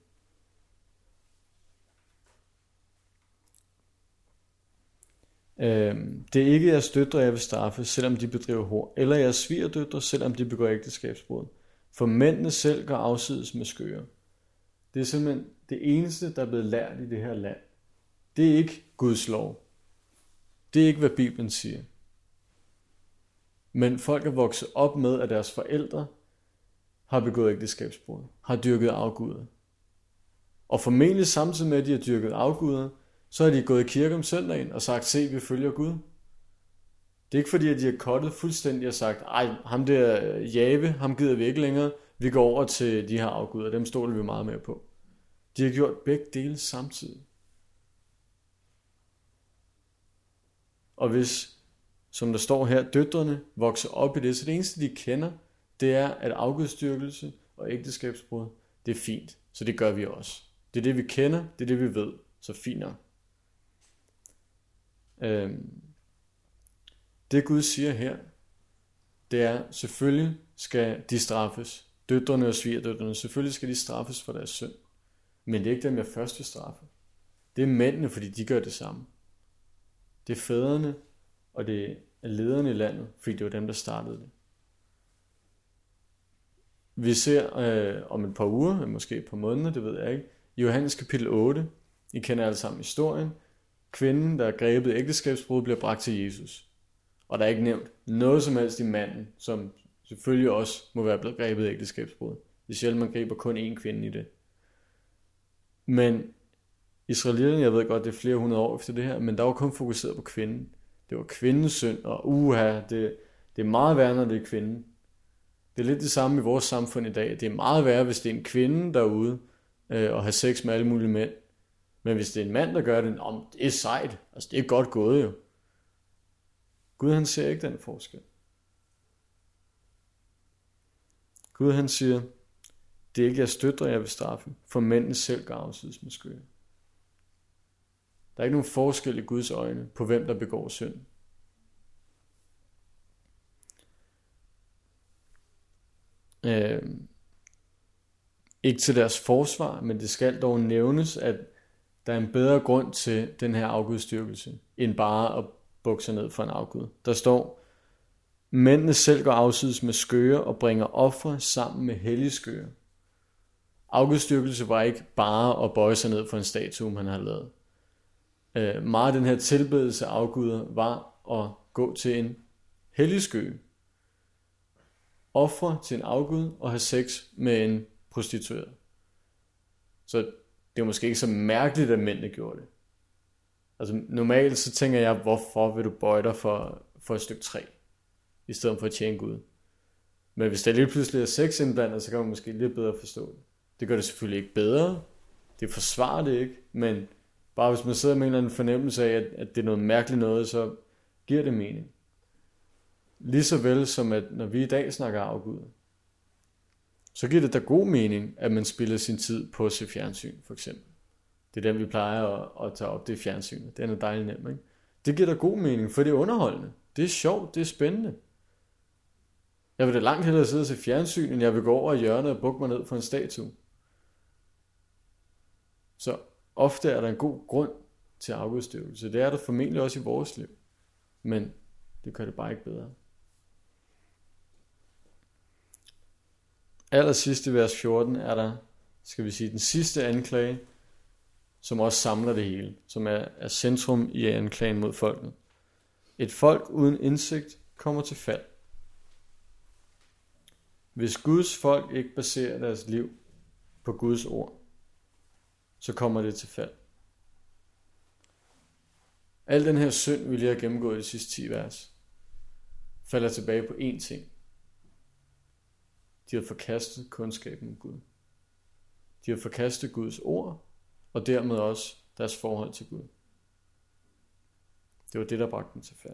Øhm, det er ikke jeres døtre, jeg vil straffe, selvom de bedriver hor, eller jeres svigerdøtre, selvom de begår ægteskabsbrud. For mændene selv går afsides med skøre. Det er simpelthen det eneste, der er blevet lært i det her land. Det er ikke Guds lov. Det er ikke, hvad Bibelen siger. Men folk er vokset op med, at deres forældre har begået ægteskabsbrud, har dyrket afguder. Og formentlig samtidig med, at de har dyrket afguder, så har de gået i kirke om søndagen og sagt, se, vi følger Gud. Det er ikke fordi, at de har kottet fuldstændig og sagt, ej, ham der Jave, ham gider vi ikke længere, vi går over til de her afguder, dem stoler vi meget mere på. De har gjort begge dele samtidig. Og hvis, som der står her, døtrene vokser op i det, så det eneste, de kender, det er, at afgudstyrkelse og ægteskabsbrud, det er fint. Så det gør vi også. Det er det, vi kender, det er det, vi ved. Så fint nok. Øhm, det Gud siger her, det er, selvfølgelig skal de straffes. Døtrene og svigerdøtrene, selvfølgelig skal de straffes for deres synd. Men det er ikke dem, jeg først vil straffe. Det er mændene, fordi de gør det samme. Det er fædrene, og det er lederne i landet, fordi det var dem, der startede det. Vi ser øh, om et par uger, måske et par måneder, det ved jeg ikke, i Johannes kapitel otte, I kender alle sammen historien, kvinden, der er grebet i ægteskabsbrud, bliver bragt til Jesus. Og der er ikke nævnt noget som helst i manden, som selvfølgelig også må være blevet grebet i ægteskabsbrud. Det er sjældent, man griber kun én kvinde i det. Men israelitterne, jeg ved godt, det er flere hundrede år efter det her, men der var kun fokuseret på kvinden. Det var kvindens synd, og uha, det, det er meget værre, når det er kvinden. Det er lidt det samme i vores samfund i dag. Det er meget værre, hvis det er en kvinde derude øh, og har sex med alle mulige mænd. Men hvis det er en mand, der gør det, om det er sejt. Altså det er godt gået jo. Gud han ser ikke den forskel. Gud han siger, det er ikke jeres døtre, jeg vil straffe, for mændene selv går afsides med skøre. Der er ikke nogen forskel i Guds øjne på hvem der begår synd. Øh, ikke til deres forsvar, men det skal dog nævnes, at der er en bedre grund til den her afgudstyrkelse, end bare at bukke sig ned for en afgud. Der står, mændene selv går afsides med skøre og bringer ofre sammen med hellige skøre. Afgudstyrkelse var ikke bare at bøje sig ned for en statue, man har lavet. Øh, meget af den her tilbedelse af afguder var at gå til en hellig skøge, ofre til en afgud og have sex med en prostitueret. Så det er måske ikke så mærkeligt, at mændene gjorde det. Altså normalt så tænker jeg, hvorfor vil du bøje dig for, for et stykke træ, i stedet for at tjene Gud. Men hvis der lige pludselig er sex indblandet, så kan man måske lidt bedre forstå det. Det gør det selvfølgelig ikke bedre, det forsvarer det ikke, men bare hvis man sidder med en eller anden fornemmelse af, at, at det er noget mærkeligt noget, så giver det mening. Lige så vel som at når vi i dag snakker afgud, så giver det da god mening, at man spilder sin tid på at se fjernsyn, for eksempel. Det er den, vi plejer at, at tage op, det er fjernsynet. Det er noget dejligt nemt, ikke? Det giver da god mening, for det er underholdende. Det er sjovt, det er spændende. Jeg vil da langt hellere sidde og se fjernsyn, end jeg vil gå over i hjørnet og bukke mig ned for en statue. Så ofte er der en god grund til afgudstyrkelse. Det er der formentlig også i vores liv. Men det gør det bare ikke bedre. Allersidst i vers fjorten er der, skal vi sige, den sidste anklage, som også samler det hele, som er, er centrum i anklagen mod folket. Et folk uden indsigt kommer til fald. Hvis Guds folk ikke baserer deres liv på Guds ord, så kommer det til fald. Al den her synd, vi lige har gennemgået i de sidste ti vers, falder tilbage på én ting. De har forkastet kundskaben om Gud. De har forkastet Guds ord, og dermed også deres forhold til Gud. Det var det, der bragte dem til fald.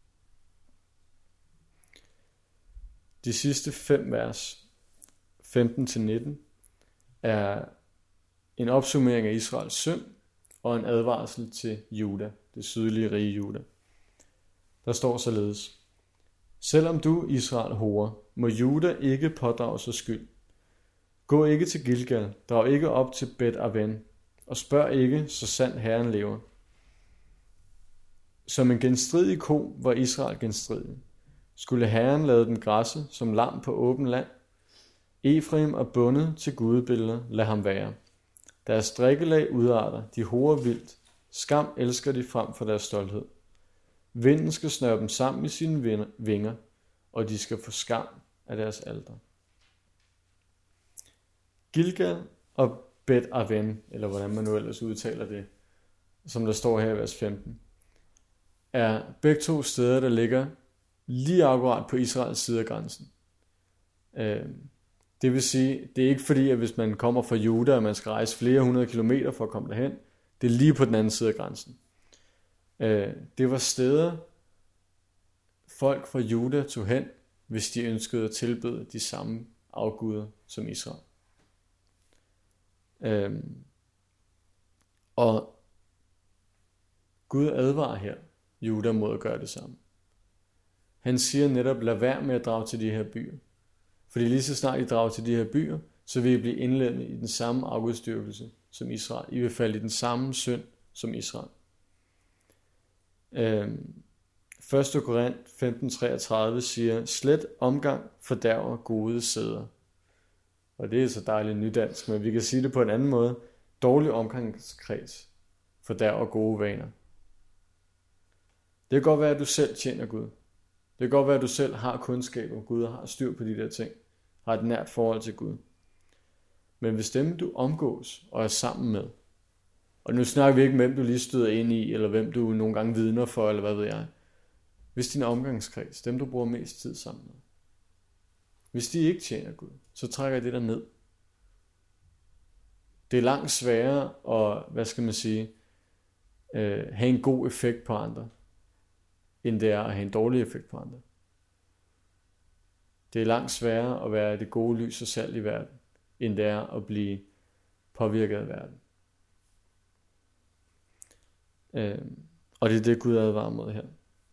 De sidste fem vers, femten til nitten, er en opsummering af Israels synd og en advarsel til Juda, det sydlige rige Juda. Der står således: selvom du, Israel, horer, må Juda ikke pådrage sig skyld. Gå ikke til Gilgal, drag ikke op til Bet Aven, og spørg ikke, så sandt Herren lever. Som en genstridig ko var Israel genstridig. Skulle Herren lade dem græsse som lam på åben land? Efraim er bundet til gudebilleder, lad ham være. Deres drikkelag udarter, de horer vildt. Skam elsker de frem for deres stolthed. Vinden skal snøre dem sammen i sine vinger, og de skal få skam af deres alter. Gilgal og Bet Aven, eller hvordan man nu ellers udtaler det, som der står her i vers femten, er begge to steder, der ligger lige akkurat på Israels side af grænsen. Det vil sige, det er ikke fordi, at hvis man kommer fra Juda, og man skal rejse flere hundrede kilometer for at komme derhen, det er lige på den anden side af grænsen. Det var steder, folk fra Juda tog hen, hvis de ønskede at tilbede de samme afguder som Israel. Og Gud advarer her Juda mod at gøre det samme. Han siger netop, lad være med at drage til de her byer. Fordi lige så snart I drager til de her byer, så vil I blive indlemmet i den samme afgudstyrkelse som Israel. I vil falde i den samme synd som Israel. Øhm, første Korint femten treogtredive siger, slet omgang fordærver gode sæder. Og det er så dejligt nydansk, men vi kan sige det på en anden måde. Dårlig omgangskreds fordærver gode vaner. Det kan godt være, at du selv tjener Gud. Det kan godt være, at du selv har kundskab om Gud og har styr på de der ting. Har et nært forhold til Gud. Men hvis dem du omgås og er sammen med, og nu snakker vi ikke om hvem du lige støder ind i, eller hvem du nogle gange vidner for, eller hvad ved jeg. Hvis din omgangskreds, dem du bruger mest tid sammen med, hvis de ikke tjener Gud, så trækker det der ned. Det er langt sværere at, hvad skal man sige, øh, have en god effekt på andre, end det er at have en dårlig effekt på andre. Det er langt sværere at være det gode lys og salt i verden, end det er at blive påvirket af verden. Øh, og det er det, Gud advarer mod her.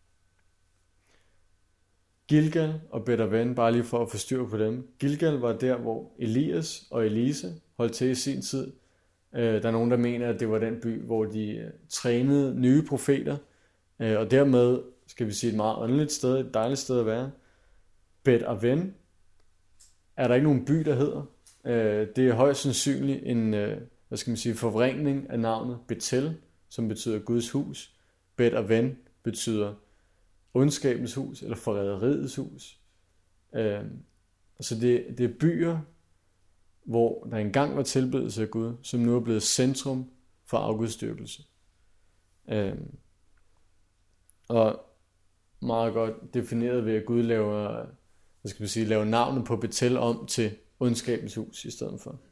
Gilgal og Bet Aven, bare lige for at få styr på dem. Gilgal var der, hvor Elias og Elisa holdt til i sin tid. Øh, der er nogen, der mener, at det var den by, hvor de øh, trænede nye profeter, øh, og dermed, skal vi sige, et meget åndeligt sted, et dejligt sted at være. Bet Aven er der ikke nogen by, der hedder. Øh, det er højst sandsynligt en, øh, hvad skal man sige, forvrængning af navnet Betel, som betyder Guds hus. Bet Aven betyder ondskabens hus, eller forræderiets hus. Øh, altså det, det er byer, hvor der engang var tilbedelse af Gud, som nu er blevet centrum for afgudstyrkelse. Øh, og meget godt defineret ved, at Gud laver, hvad skal man sige, laver navnet på Betel om til ondskabens hus i stedet for.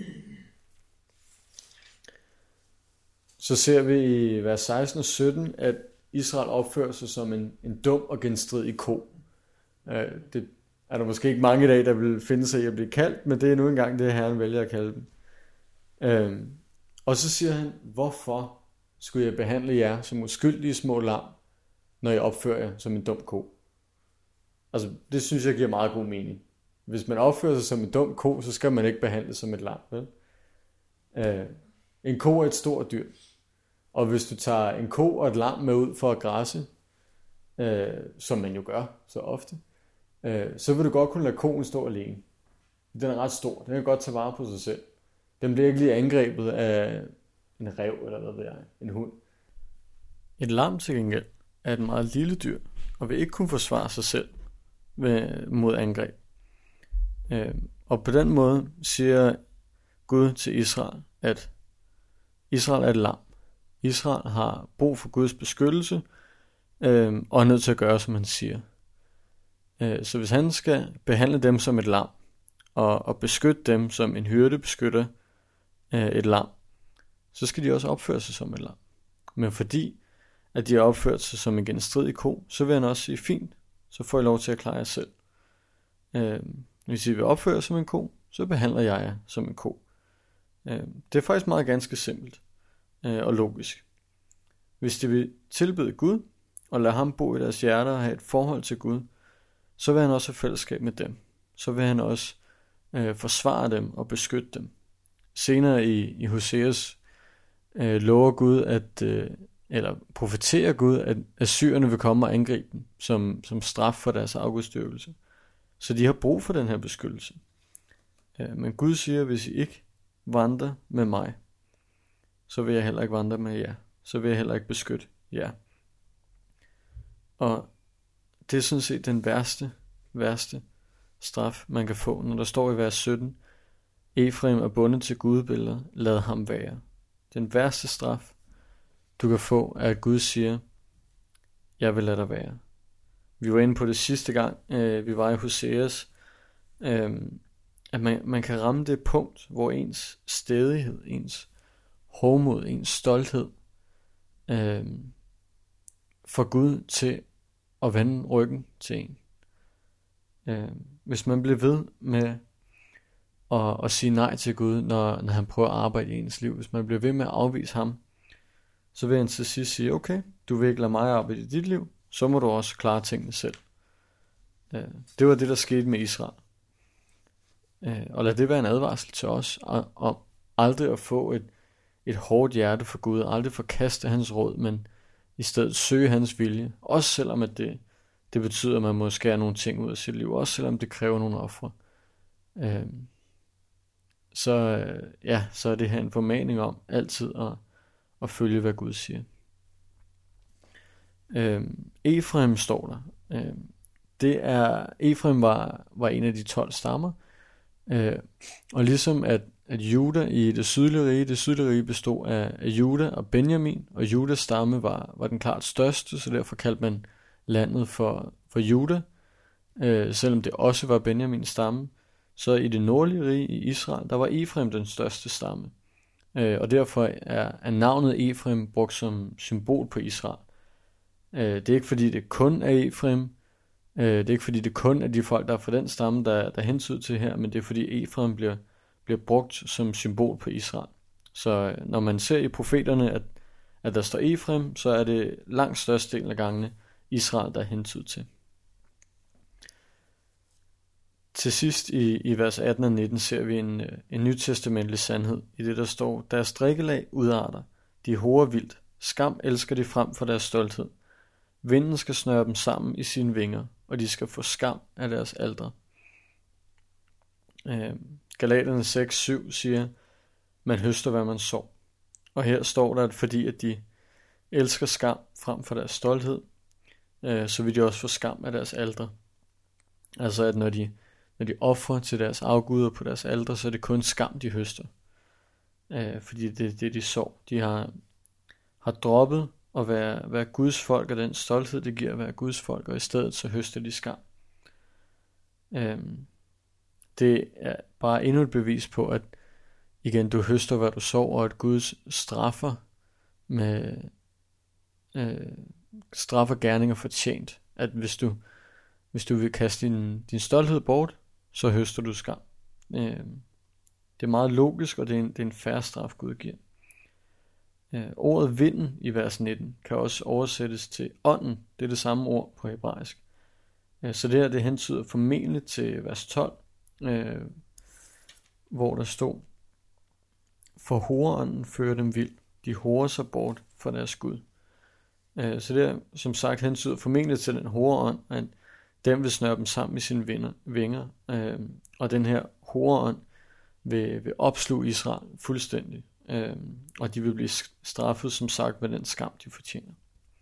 Så ser vi i vers seksten og sytten, at Israel opfører sig som en, en dum og genstridig ko. Øh, det er der måske ikke mange i dag, der vil finde sig i at blive kaldt, men det er nu engang det, Herren vælger at kalde dem. Øh, og så siger han, hvorfor skulle jeg behandle jer som uskyldige små lam, når jeg opfører jer som en dum ko? Altså, det synes jeg giver meget god mening. Hvis man opfører sig som en dum ko, så skal man ikke behandles som et lam, vel? Øh, en ko er et stort dyr. Og hvis du tager en ko og et lam med ud for at græsse, øh, som man jo gør så ofte, øh, så vil du godt kunne lade koen stå alene. Den er ret stor, den kan godt tage vare på sig selv. Den bliver ikke lige angrebet af en ræv eller hvad ved jeg, en hund. Et lam til gengæld er et meget lille dyr, og vil ikke kunne forsvare sig selv mod angreb. Øh, og på den måde siger Gud til Israel, at Israel er et lam. Israel har brug for Guds beskyttelse, øh, og er nødt til at gøre, som han siger. Øh, så hvis han skal behandle dem som et lam, og, og beskytte dem som en hyrde beskytter øh, et lam, så skal de også opføre sig som et lam. Men fordi at de har opført sig som en genstridig ko, så vil han også sige, fint, så får I lov til at klare jer selv. Øh, hvis I vil opføre jer som en ko, så behandler jeg jer som en ko. Øh, det er faktisk meget ganske simpelt og logisk. Hvis de vil tilbede Gud, og lade ham bo i deres hjerter og have et forhold til Gud, så vil han også have fællesskab med dem. Så vil han også øh, forsvare dem og beskytte dem. Senere i, i Hoseas øh, lover Gud, at, øh, eller profeterer Gud, at assyrerne vil komme og angribe dem, som, som straf for deres afgudstyrkelse. Så de har brug for den her beskyttelse. Men Gud siger, hvis I ikke vandrer med mig, så vil jeg heller ikke vandre med jer. Så vil jeg heller ikke beskytte jer. Og det er sådan set den værste, værste straf, man kan få, når der står i vers sytten, Efraim er bundet til gudebilleder, lad ham være. Den værste straf, du kan få, er at Gud siger, jeg vil lade dig være. Vi var inde på det sidste gang, øh, vi var i Hoseas, øh, at man, man kan ramme det punkt, hvor ens stædighed, ens hovmod, ens stolthed, øh, får Gud til at vende ryggen til en. Øh, hvis man bliver ved med at, at sige nej til Gud, når, når han prøver at arbejde i ens liv, hvis man bliver ved med at afvise ham, så vil han til sidst sige, okay, du vil ikke lade mig arbejde i dit liv, så må du også klare tingene selv. Øh, det var det, der skete med Israel. Øh, og lad det være en advarsel til os, om aldrig at få et, et hårdt hjerte for Gud, aldrig forkaste hans råd, men i stedet søge hans vilje, også selvom at det, det betyder, at man må skære nogle ting ud af sit liv, også selvom det kræver nogle ofre. Øh, så, øh, ja, så er det her en formaning om altid at, at følge, hvad Gud siger. Øh, Efraim står der. Øh, det er, Efraim var, var en af de tolv stammer, øh, og ligesom at, at Juda i det sydlige rige, det sydlige rige bestod af, af Juda og Benjamin, og Judas stamme var, var den klart største, så derfor kaldte man landet for, for Juda, øh, selvom det også var Benjamins stamme. Så i det nordlige rige i Israel, der var Efraim den største stamme, øh, og derfor er, er navnet Efraim brugt som symbol på Israel. Øh, det er ikke fordi det kun er Efraim, øh, det er ikke fordi det kun er de folk, der er fra den stamme, der, der hensyder til her, men det er fordi Efraim bliver, bliver brugt som symbol på Israel. Så når man ser i profeterne, at, at der står Efraim, så er det langt størstedelen af gangene Israel, der er hensyder til. Til sidst i, i vers atten og nitten ser vi en, en nytestamentlig sandhed i det, der står, deres drikkelag udarter, de horer vildt, skam elsker de frem for deres stolthed. Vinden skal snøre dem sammen i sine vinger, og de skal få skam af deres aldre. Øh, Galaterne seks syv siger, man høster, hvad man sår. Og her står der, at fordi at de elsker skam frem for deres stolthed, øh, så vil de også få skam af deres aldre. Altså at når de, når de offrer til deres afguder på deres aldre, så er det kun skam, de høster. Øh, fordi det er det, de sår. De har, har droppet at være, være Guds folk, og den stolthed, det giver at være Guds folk, og i stedet så høster de skam. Øhm, det er bare endnu et bevis på, at igen, du høster, hvad du sår, og at Guds straffer med øh, straffer gerninger fortjent. At hvis du, hvis du vil kaste din, din stolthed bort, så høster du skam. Øhm, det er meget logisk, og det er en, det er en fair straf, Gud giver. Uh, ordet vinden i vers nitten kan også oversættes til ånden. Det er det samme ord på hebraisk. Uh, så det her, det hentyder formentlig til vers tolv, uh, hvor der stod, for horeånden fører dem vild. De horer sig bort fra deres Gud. Uh, så det her, som sagt, hentyder formentlig til den horeånd, at den vil snøre dem sammen i sine vinger, vinger uh, og den her horeånd vil, vil opsluge Israel fuldstændig. Øhm, og de vil blive straffet, som sagt, med den skam, de fortjener.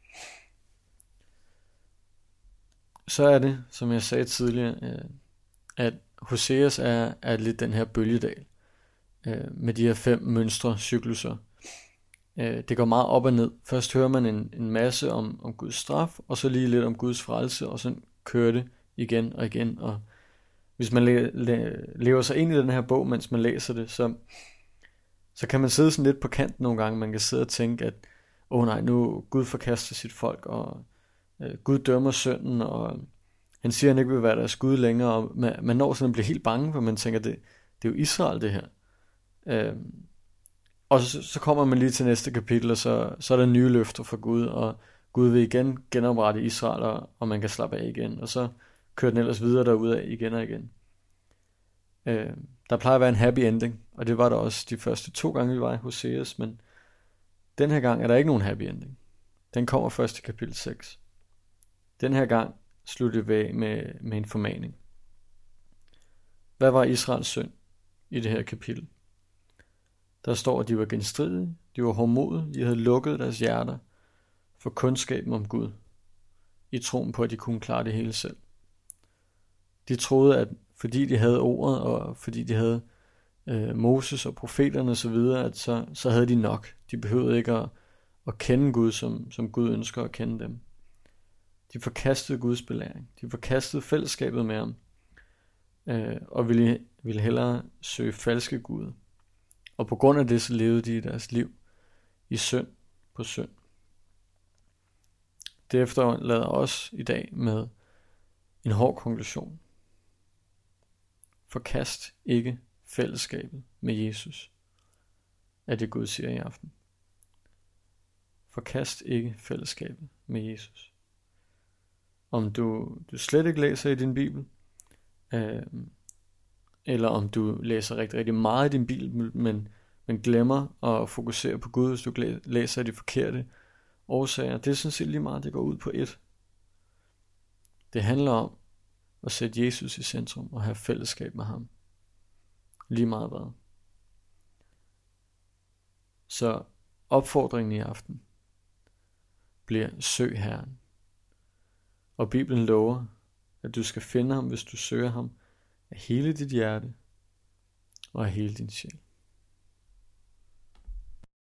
Så er det, som jeg sagde tidligere, øh, at Hoseas er, er lidt den her bølgedal, øh, med de her fem mønstre, cykluser. Øh, det går meget op og ned. Først hører man en, en masse om, om Guds straf, og så lige lidt om Guds frelse, og så kører det igen og igen. Og hvis man le- le- lever sig ind i den her bog, mens man læser det, så så kan man sidde sådan lidt på kanten nogle gange. Man kan sidde og tænke, at åh oh nej, nu Gud forkaster sit folk, og øh, Gud dømmer synden, og han siger, at han ikke vil være deres Gud længere, og man, man når sådan at blive helt bange, for man tænker, det, det er jo Israel det her. Øh, og så, så kommer man lige til næste kapitel, og så, så er der nye løfter fra Gud, og Gud vil igen genoprette Israel, og, og man kan slappe af igen, og så kører den ellers videre derudad igen og igen. Øh, der plejer at være en happy ending, og det var der også de første to gange, vi var i Hoseas, men den her gang er der ikke nogen happy ending. den kommer først i kapitel seks. Den her gang slutter vi af med, med en formaning. Hvad var Israels synd i det her kapitel? Der står, at de var genstridige, de var hårdmodige, de havde lukket deres hjerter for kundskaben om Gud, i troen på, at de kunne klare det hele selv. De troede, at fordi de havde ordet, og fordi de havde øh, Moses og profeterne osv., at så, så havde de nok. De behøvede ikke at, at kende Gud, som, som Gud ønsker at kende dem. De forkastede Guds belæring. De forkastede fællesskabet med ham, øh, og ville, ville hellere søge falske guder. Og på grund af det, så levede de deres liv i synd på synd. Det efterlader os i dag med en hård konklusion. Forkast ikke fællesskabet med Jesus, er det Gud siger i aften. Forkast ikke fællesskabet med Jesus. Om du, du slet ikke læser i din bibel, øh, eller om du læser rigtig, rigtig meget i din bibel, men, men glemmer at fokusere på Gud, hvis du læser de forkerte årsager, det er sådan set lige meget, det går ud på et. Det handler om at sætte Jesus i centrum og have fællesskab med ham. Lige meget hvad. Så opfordringen i aften bliver søg Herren. Og Bibelen lover, at du skal finde ham, hvis du søger ham af hele dit hjerte og af hele din sjæl.